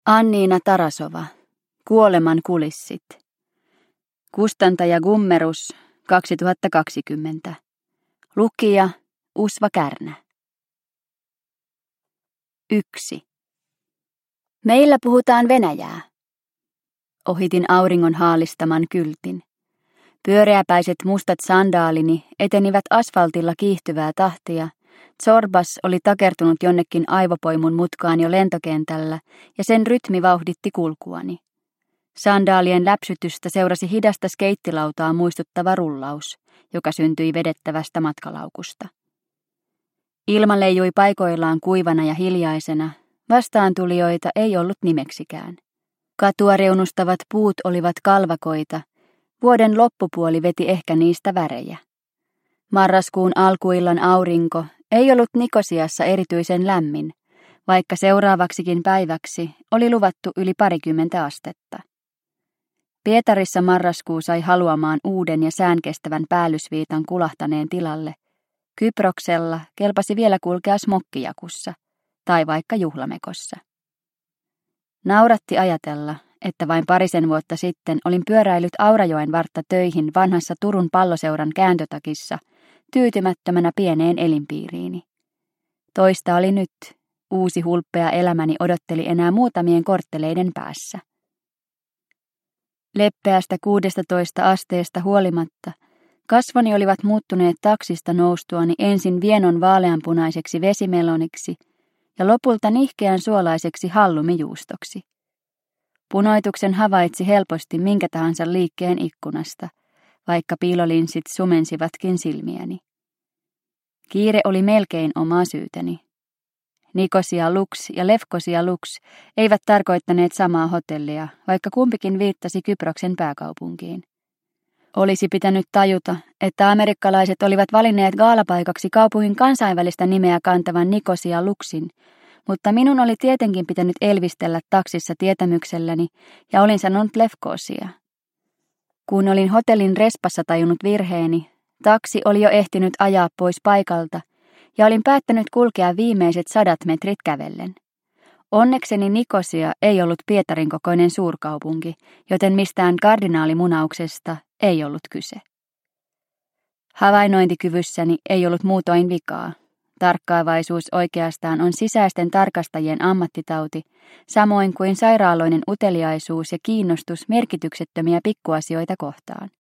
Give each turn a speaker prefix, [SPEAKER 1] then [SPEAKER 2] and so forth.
[SPEAKER 1] Anniina Tarasova. Kuoleman kulissit. Kustantaja Gummerus 2020. Lukija Usva Kärnä. 1. Meillä puhutaan venäjää. Ohitin auringon haalistaman kyltin. Pyöreäpäiset mustat sandaalini etenivät asfaltilla kiihtyvää tahtia. Zorbas oli takertunut jonnekin aivopoimun mutkaan jo lentokentällä, ja sen rytmi vauhditti kulkuani. Sandaalien läpsytystä seurasi hidasta skeittilautaa muistuttava rullaus, joka syntyi vedettävästä matkalaukusta. Ilma leijui paikoillaan kuivana ja hiljaisena, vastaantulijoita ei ollut nimeksikään. Katua reunustavat puut olivat kalvakoita, vuoden loppupuoli veti ehkä niistä värejä. Marraskuun alkuillan aurinko ei ollut Nikosiassa erityisen lämmin, vaikka seuraavaksikin päiväksi oli luvattu yli 20 astetta. Pietarissa marraskuu sai haluamaan uuden ja säänkestävän päällysviitan kulahtaneen tilalle. Kyproksella kelpasi vielä kulkea smokkijakussa tai vaikka juhlamekossa. Nauratti ajatella, että vain parisen vuotta sitten olin pyöräillyt Aurajoen vartta töihin vanhassa Turun Palloseuran kääntötakissa, tyytymättömänä pieneen elinpiiriini. Toista oli nyt. Uusi hulppea elämäni odotteli enää muutamien kortteleiden päässä. Leppeästä 16 asteesta huolimatta, kasvoni olivat muuttuneet taksista noustuani ensin vienon vaaleanpunaiseksi vesimeloniksi ja lopulta nihkeän suolaiseksi hallumijuustoksi. Punoituksen havaitsi helposti minkä tahansa liikkeen ikkunasta, vaikka piilolinssit sumensivatkin silmiäni. Kiire oli melkein omaa syytäni. Nikosia Lux ja Lefkosia Lux eivät tarkoittaneet samaa hotellia, vaikka kumpikin viittasi Kyproksen pääkaupunkiin. Olisi pitänyt tajuta, että amerikkalaiset olivat valinneet gaalapaikaksi kaupungin kansainvälistä nimeä kantavan Nikosia Luxin, mutta minun oli tietenkin pitänyt elvistellä taksissa tietämykselläni ja olin sanonut Lefkosia. Kun olin hotellin respassa tajunnut virheeni, taksi oli jo ehtinyt ajaa pois paikalta ja olin päättänyt kulkea viimeiset 100 metrit kävellen. Onnekseni Nikosia ei ollut Pietarin kokoinen suurkaupunki, joten mistään kardinaalimunauksesta ei ollut kyse. Havainnointikyvyssäni ei ollut muutoin vikaa. Tarkkaavaisuus oikeastaan on sisäisten tarkastajien ammattitauti, samoin kuin sairaaloinen uteliaisuus ja kiinnostus merkityksettömiä pikkuasioita kohtaan.